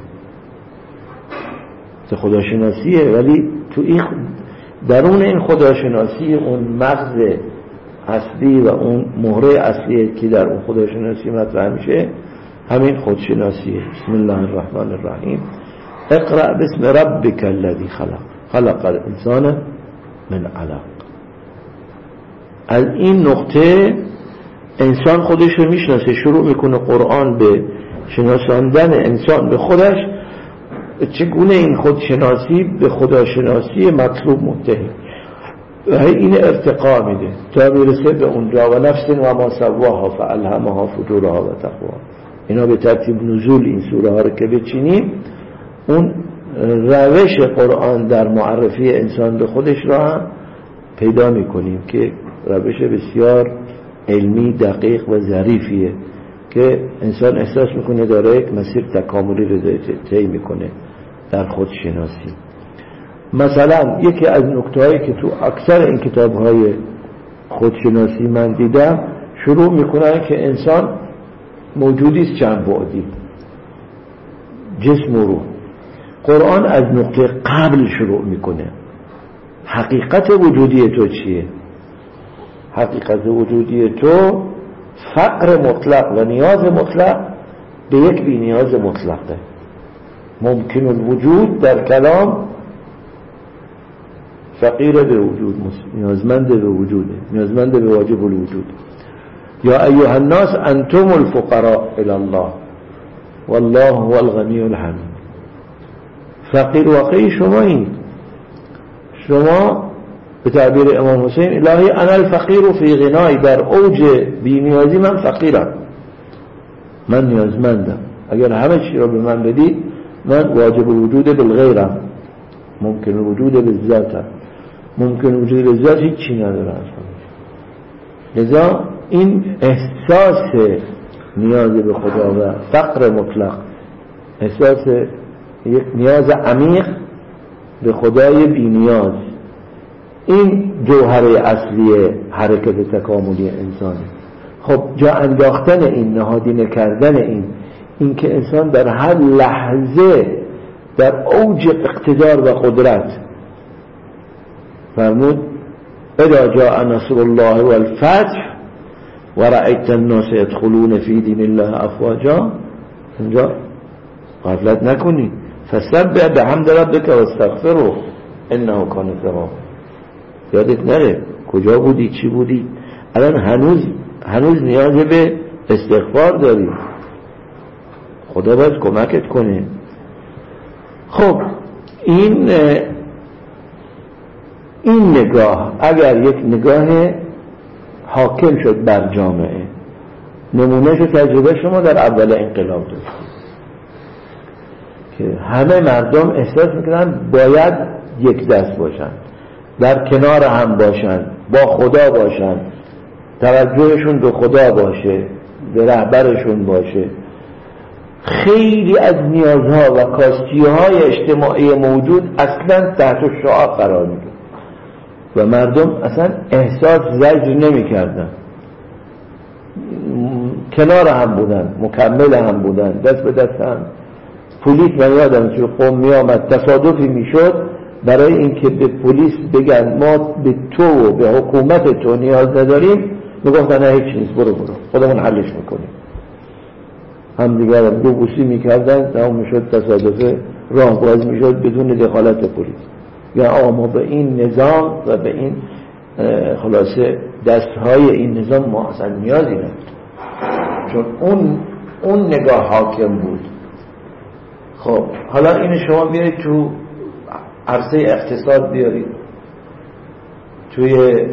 خداشناسیه، ولی تو این درون این خداشناسی اون مغز اصلی و اون مهره اصلی که در اون خداشناسی مطرح میشه همین خودشناسیه. بسم الله الرحمن الرحیم. اقرأ باسم ربک الذی خلق خلق الانسان من علق. از این نقطه انسان خودش رو میشناسه، شروع میکنه قرآن به شناساندن انسان به خودش. چگونه این خودشناسی به خداشناسی مطلوب منتهی و این ارتقا میده تا میرسه به اونجا و نفس و ما سواها فالهمها فجورها و تقواها. اینا به ترتیب نزول این سوره ها رو که بچینیم، اون روش قرآن در معرفی انسان به خودش را هم پیدا میکنیم که روش بسیار علمی دقیق و ظریفیه که انسان احساس میکنه داره یک مسیر تکاملی رو طی میکنه در خودشناسی. مثلا یکی از نکته‌هایی که تو اکثر این کتاب‌های خودشناسی من دیدم، شروع میکنن که انسان موجودی است چند بعدی، جسم و روح. قرآن از نقطه قبل شروع میکنه. حقیقت وجودی تو چیه؟ حقیقت وجودی تو فقر مطلق و نیاز مطلق به یک بی نیاز مطلقه. ممکن الوجود در کلام فقیر به وجود، نیازمند به وجوده، نیازمند به واجب الوجود. یا ایها الناس انتم الفقراء الی الله والله هو الغنی الحمید. فقیر واقعی شما این، شما به تعبیر امام حسین الهی انا الفقیر فی غنای، در اوج بی نیازی من فقیرم، من نیازمندم، اگر همه چی رو به من بدی من واجب الوجود بالغیرم، ممکن الوجود بالذاتم، ممکن الوجود بالذات هیچ چی ندارم. لذا این احساس نیاز به خدا و فقر مطلق، احساس یک نیاز عمیق به خدای بی نیاز، این جوهره اصلی حرکت تکاملی انسانه. خب جا انداختن این، نهادینه کردن این، این که انسان در هر لحظه در اوج اقتدار و قدرت، فرمود اذا جاء نصر الله والفتح ورأيت الناس يدخلون في دين الله افواجا، اینجا غفلت نکنی، فسبح بحمد ربك واستغفره انه كان توابا. یادت نره کجا بودی، چی بودی، الان هنوز هنوز نیاز به استغفار داری، خدا باید کمکت کنه. خب این این نگاه اگر یک نگاه حاکم شد بر جامعه، نمونهش و تجربه شما در اول انقلاب داشتید که همه مردم احساس میکنن باید یک دست باشن، در کنار هم باشن، با خدا باشن، توجهشون به خدا باشه، به رهبرشون باشه. خیلی از نیازها و کاستی‌های اجتماعی موجود اصلا تحت شعاع قرار میگیره و مردم اصلا احساس زجر نمی کردن، کنار هم بودن، مکمل هم بودن، دست به دست هم. پلیس من یادم توی قوم می آمد تصادفی می شد، برای اینکه به پلیس بگن ما به تو و به حکومت تو نیاز نداریم، میگفتن نه هیچ نیست، برو برو خودمون حلش میکنیم. هم دیگر هم دو بوسی میکردن، تمام میشد، تصادفه راه باز میشد بدون دخالت پلیس. یا آقا ما به این نظام و به این خلاصه دستهای این نظام ما اصلا نیازی نداریم، چون اون اون نگاه حاکم بود. خب حالا این شما بیارید تو عرصه اقتصاد، بیارید توی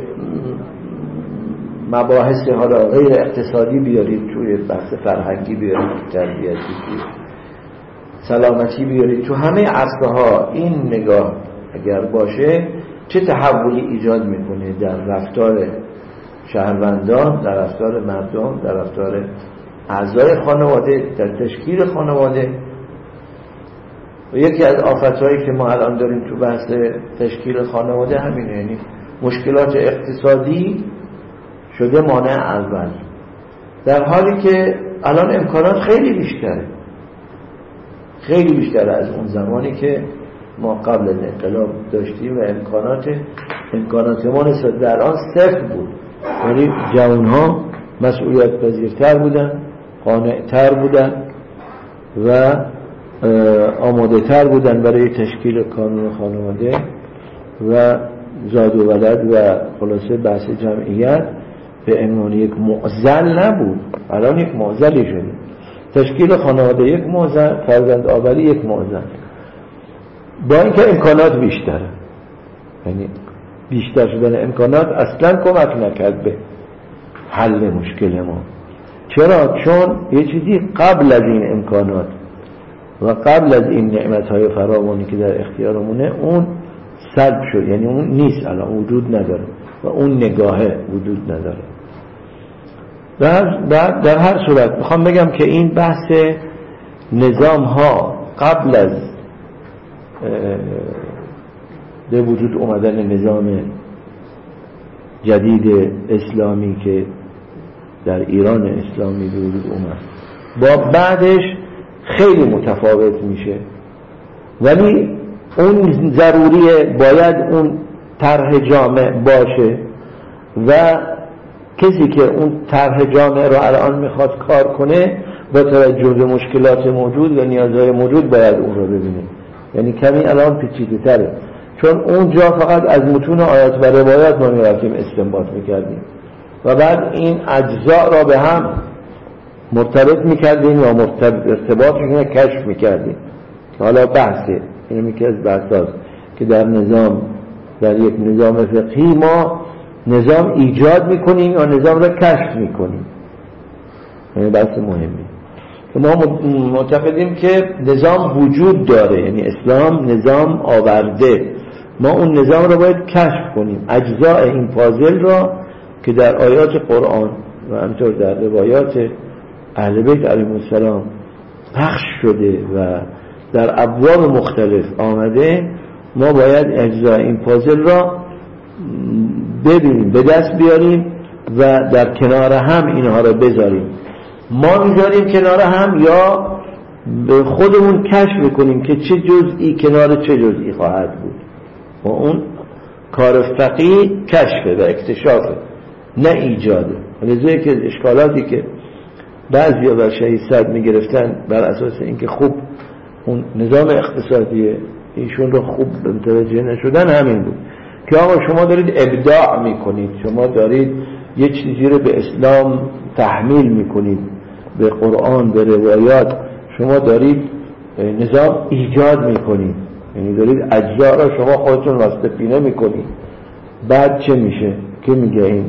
مباحث حالا غیر اقتصادی، بیارید توی بحث فرهنگی، بیارید تو تربیتی، توی سلامتی بیارید، تو همه عرصه ها این نگاه اگر باشه چه تحولی ایجاد میکنه در رفتار شهروندان، در رفتار مردم، در رفتار اعضای خانواده، در تشکیل خانواده. و یکی از آفت‌هایی که ما الان داریم تو بحث تشکیل خانواده همینه، یعنی مشکلات اقتصادی شده مانع اول، در حالی که الان امکانات خیلی بیشتره، خیلی بیشتره از اون زمانی که ما قبل از انقلاب داشتیم و امکانات امکانات ما نسبت به الان صفر بود. یعنی جوانها مسئولیت پذیرتر بودن، قانع‌تر بودن و آماده تر بودن برای تشکیل کانون خانواده و زاد و ولد و خلاصه بحث جمعیت به عنوان یک معضل نبود. الان یک معضلی شده، تشکیل خانواده یک معضل، فرزند آوری یک معضل، با اینکه امکانات بیشتره. یعنی بیشتر شدن امکانات اصلا کمک نکرد به حل مشکل ما. چرا؟ چون یه چیزی قبل از این امکانات و قبل از این نعمت‌های فراوانی که در اختیارمونه اون سلب شد، یعنی اون نیست، الان وجود نداره و اون نگاهه وجود نداره. در, در, در هر صورت میخوام بگم که این بحث نظام ها قبل از به وجود اومدن نظام جدید اسلامی که در ایران اسلامی به وجود اومد با بعدش خیلی متفاوت میشه، ولی اون ضروریه، باید اون طرح جامع باشه و کسی که اون طرح جامع رو الان میخواد کار کنه با توجه به مشکلات موجود و نیازهای موجود باید اون رو ببینه. یعنی کمی الان پیچیده تره، چون اونجا فقط از متون آیات و روایات ما میرفتیم استنباط میکردیم و بعد این اجزاء را به هم مرتبط میکردیم یا مرتبط ارتباطشون کشف میکردیم. حالا بحثه اینو میگه از بحثاست که در نظام، در یک نظام فقهی ما نظام ایجاد میکنیم یا نظام را کشف میکنیم. این بحث مهمی که ما معتقدیم که نظام وجود داره، یعنی اسلام نظام آورده، ما اون نظام را باید کشف کنیم، اجزاء این پازل را که در آیات قرآن و همینطور در روایات اهل بیت علیهم السلام پخش شده و در ابواب مختلف آمده، ما باید اجزاء این پازل را ببینیم، به دست بیاریم و در کنار هم اینها را بذاریم. ما میذاریم کنار هم یا به خودمون کشف کنیم که چه جزئی کنار چه جزئی خواهد بود و اون کار فقیه کشفه و اکتشافه، نه ایجاده. لذا که اشکالاتی که بعضی ها بر شهید صدر میگرفتن بر اساس اینکه خوب اون نظام اقتصادی ایشون رو خوب متوجه نشدن همین بود که آقا شما دارید ابداع میکنید، شما دارید یه چیزی رو به اسلام تحمیل میکنید، به قرآن، به روایات، شما دارید نظام ایجاد میکنید، یعنی دارید اجزا را شما خودتون واسطه پینه میکنید. بعد چه میشه؟ که میگه این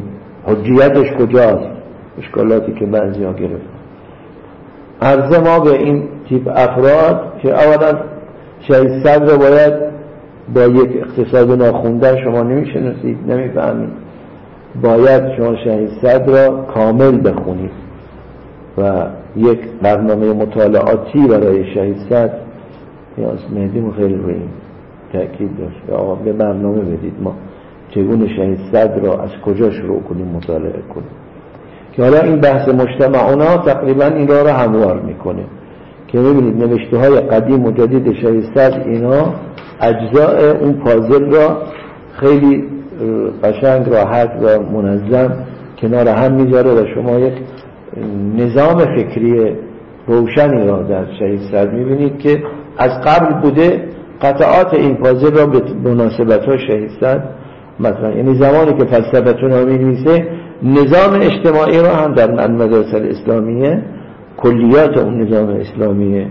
حجیتش کجاست؟ اشکالاتی که بعضی ها گرفت. عرض ما به این تیپ افراد که اولا شهید صدر باید با یک اقتصاد ناخوندن شما نمیشناسید، نمیفهمید. باید شما شهید صدر را کامل بخونید و یک برنامه مطالعاتی برای شهید صدر نیاز. مهدی خیلی روی این تأکید داشت آقا به برنامه بدید ما چگونه شهید صدر را از کجا شروع کنیم مطالعه کنیم، که حالا این بحث مجتمعونا تقریبا این را را هموار میکنه که میبینید نوشته های قدیم و جدید شهید صدر اینا اجزاء اون پازل را خیلی قشنگ راحت و منظم کنار هم میذاره و شما یک نظام فکری روشنی را در شهید صدر میبینید که از قبل بوده. قطعات این پازل را به مناسبت ها شهید صدر مثلا، یعنی زمانی که فلسفتون ها می‌نویسه نظام اجتماعی را هم در مدارس الاسلامیه، کلیات اون نظام اسلامیه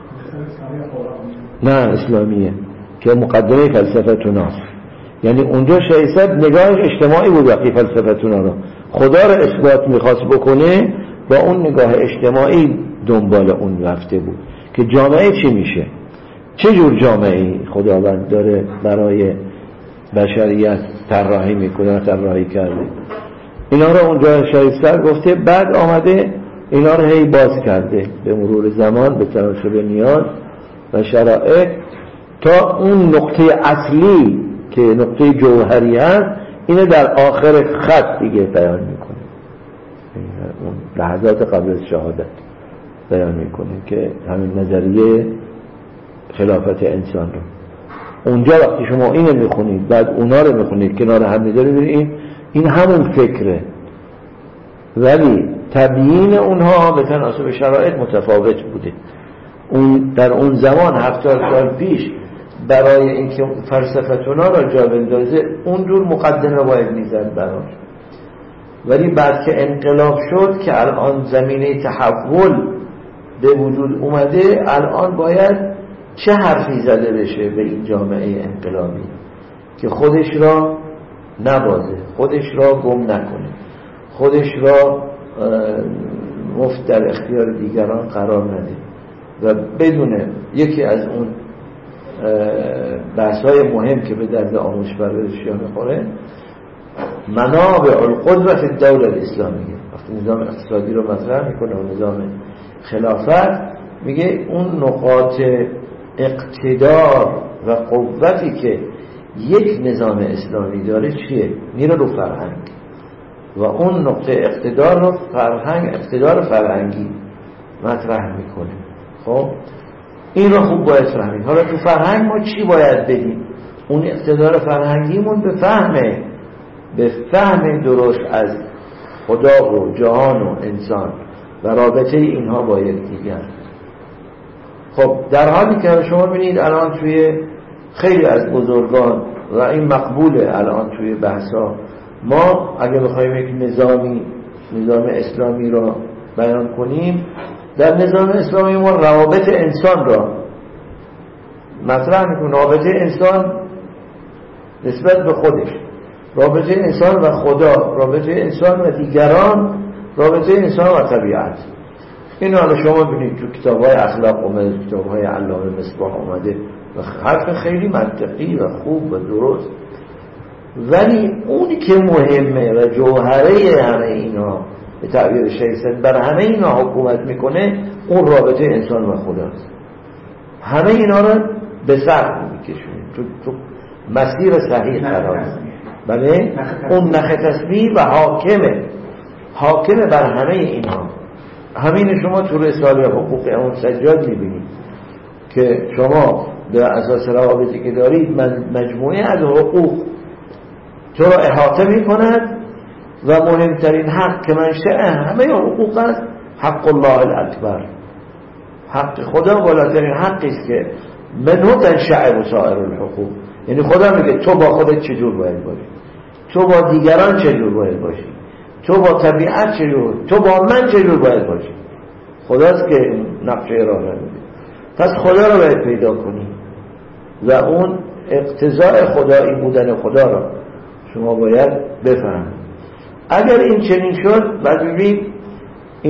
نه اسلامیه که مقدمه فلسفتون هاست، یعنی اونجا شهید صدر نگاهش اجتماعی بود. وقتی فلسفتون ها را خدا را اثبات میخواست بکنه با اون نگاه اجتماعی دنبال اون رفته بود که جامعه چی میشه، چه جور جامعه‌ای خداوند داره برای بشریت طراحی میکنه، طراحی کرده. اینا رو اونجا شهید صدر گفته، بعد آمده اینا رو هی باز کرده به مرور زمان به تناسب نیاز و شرایط تا اون نقطه اصلی که نقطه جوهری هست اینه در آخر خط دیگه بیان میکنه، اون لحظات قبل از شهادت بیان میکنه که همین نظریه خلافت انسان رو. اونجا وقتی شما اینو میخونید بعد اونا رو میخونید کنار هم میذارید ببینید این همون فکره، ولی تبیین اونها به تناسب شرایط متفاوت بوده. اون در اون زمان هفتاد سال پیش برای اینکه فلسفتونا را جا بندازه اون دور مقدمه باید میزد براش، ولی بعد که انقلاب شد که الان زمینه تحول به وجود اومده، الان باید چه حرفی زده بشه به این جامعه انقلابی که خودش را نبازه، خودش را گم نکنه، خودش را مفت در اختیار دیگران قرار نده و بدونه. یکی از اون بحث‌های مهم که به درد آموزش پرورشیان می‌خوره منابع القدرت الدوله الاسلامیه. وقتی نظام اقتصادی رو مطرح میکنه و نظام خلافت میگه اون نقاط اقتدار و قوتی که یک نظام اسلامی داره چیه؟ میره رو فرهنگ و اون نقطه اقتدار رو فرهنگ، اقتدار فرهنگی مطرح میکنه. خب این رو خوب باید فهمید. حالا تو فرهنگ ما چی باید بدیم؟ اون اقتدار فرهنگیمون به فهمه به فهم درست از خدا و جهان و انسان و رابطه اینها با یکدیگر. خب در حالی که شما ببینید الان توی خیلی از بزرگان و این مقبوله الان توی بحثا، ما اگه بخوایم یک نظامی نظام اسلامی را بیان کنیم، در نظام اسلامی ما روابط انسان را مطرح میکنیم، رابطه انسان نسبت به خودش، رابطه انسان و خدا، رابطه انسان و دیگران، رابطه انسان و طبیعت. این حالا شما ببینید تو کتاب‌های اخلاق اومده، کتاب‌های علامه مصباح اومده و حرف خیلی منطقی و خوب و درست، ولی اونی که مهمه و جوهره همه اینا به تعبیر شیخ بر همه اینا حکومت میکنه اون رابطه انسان و خداست. همه اینا رو به سر میکشونه تو, تو مسیر صحیح قرار میده. بله اون نخ تسبیح و حاکمه حاکمه بر همه اینها. همین شما تو رساله حقوق امام سجاد میبینید که شما به اساس روابطی که دارید مجموعه از حقوق تو را احاطه میکند و مهمترین حق که منشأ همه حقوق است حق الله الاکبر، حق خدا بالاترین حقی است که منو تنشأ سایر الحقوق. یعنی خدا میگه تو با خودت چجور باید باشی، تو با دیگران چجور باید باشی، تو با طبیعت چجور، تو با من چجور باید باشی. خداست که نقشه راه را میده. پس خدا رو باید پیدا کنی و اون اقتضاء خدایی بودن خدا را شما باید بفهمید. اگر این چنین شد بعد ببینید این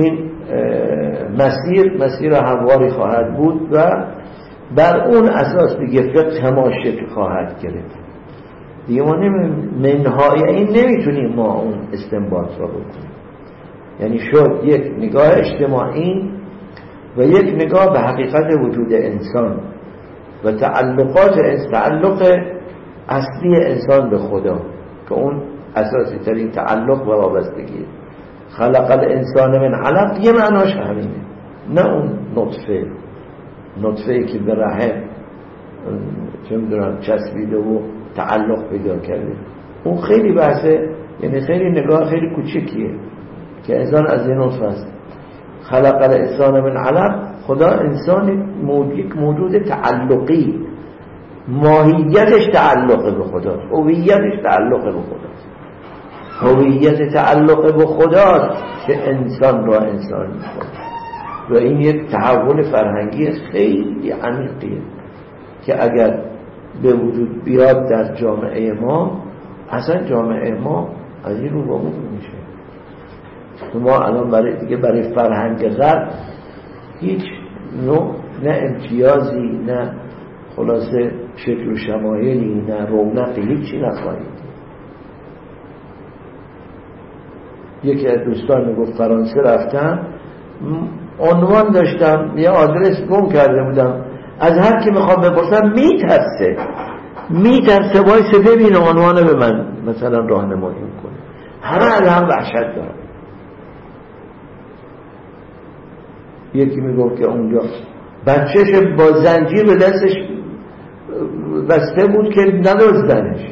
مسیر مسیر همواری خواهد بود و بر اون اساس دیگه فقه ما شکل خواهد گرفت. دیگه ما منهای این نمیتونیم ما اون استنباط را بکنیم. یعنی شد یک نگاه اجتماعی و یک نگاه به حقیقت وجود انسان و تعلقات تعلق اصلی انسان به خدا که اون اساسی ترین تعلق و وابستگی. خلق الانسان من علق یه معناش همینه، نه اون نطفه نطفه‌ای که به رحم چه می‌دونم چسبیده و تعلق پیدا کرده. اون خیلی بحثه، یعنی خیلی نگاه خیلی کوچیکیه که انسان از این نطفه است. خلق الانسان من علق، خدا انسان موجود موجود تعلقی، ماهیتش تعلق به خداست، هویتش تعلق به خداست. هویت تعلق به خداست که انسان را انسان می‌کنه و این یک تحول فرهنگی خیلی عمیقیه که اگر به وجود بیاد در جامعه ما، اصلا جامعه ما از این رو با اون میشه. ما الان برای دیگه برای فرهنگ غرب هیچ نوع نه امتیازی، نه خلاصه شکل و شمایلی، نه رونقی، هیچی نخواهید. یکی از دوستان میگفت فرانسه رفتم، عنوان داشتم، یه آدرس گم کرده بودم، از هر کی میخوام بپرسم میترسه میترسه وایسه ببینه عنوانه به من مثلا راهنمایی کنه. همه از هم وحشت دارن. یکی میگفت که اونجا بچهش با زنجیر به دستش بسته بود که ندزدنش،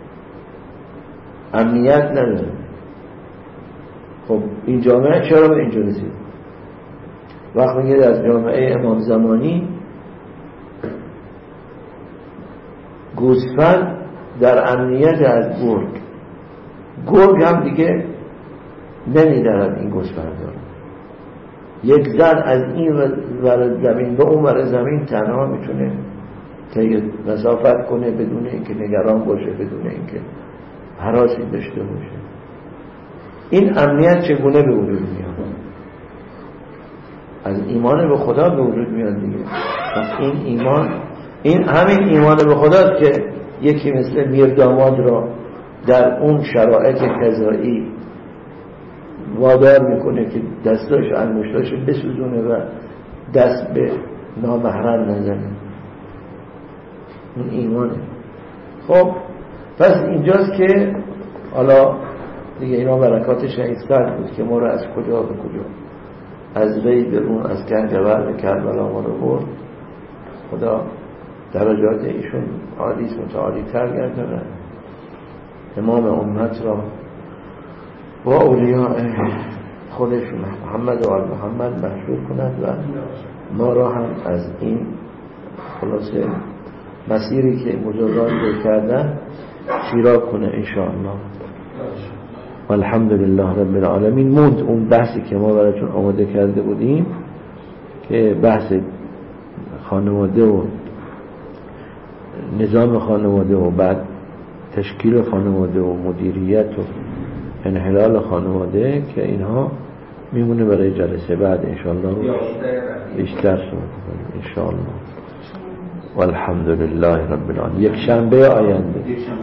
امنیت نداره. خب این جامعه چرا به اینجا رسید؟ وقت میگه از جامعه امام زمانی گوسفند در امنیت از گرگ، گرگ هم دیگه نمیدارد این گوسفند دارد. یک زن از این ور زمین به اون ور زمین تنها میتونه که مسافت کنه بدون اینکه نگران باشه، بدون اینکه هراسی داشته باشه. این امنیت چگونه به وجود میاد؟ از ایمان به خدا به وجود میاد دیگه. پس این ایمان، این همین ایمان به خداست که یکی مثل میر داماد را در اون شرایط قضایی وادار میکنه که دستاش انگشتاش بسوزونه و دست به نامحرم نزنه. این ایمانه. خب پس اینجاست که حالا دیگه اینا برکات شهیدسرد بود که ما رو از کجا به کجا، از ری به رون، از گنجور به کربلا ما رو برد. خدا درجات ایشون عالیست، متعالی تر گردونه. امام امت را با اولیاء خودش محمد و آل محمد مشهور کند و ما را هم از این خلاصه مسیری که بزرگان رو کردن شیرا کنه انشاءالله. الحمدلله رب العالمین. موند اون بحثی که ما براتون آماده کرده بودیم که بحث خانواده و نظام خانواده و بعد تشکیل خانواده و مدیریت و انحلال خانواده، که اینها میمونه برای جلسه بعد انشاءالله بیشتر صحبت کنیم انشاءالله. والحمدلله رب العالمین. یک شنبه آینده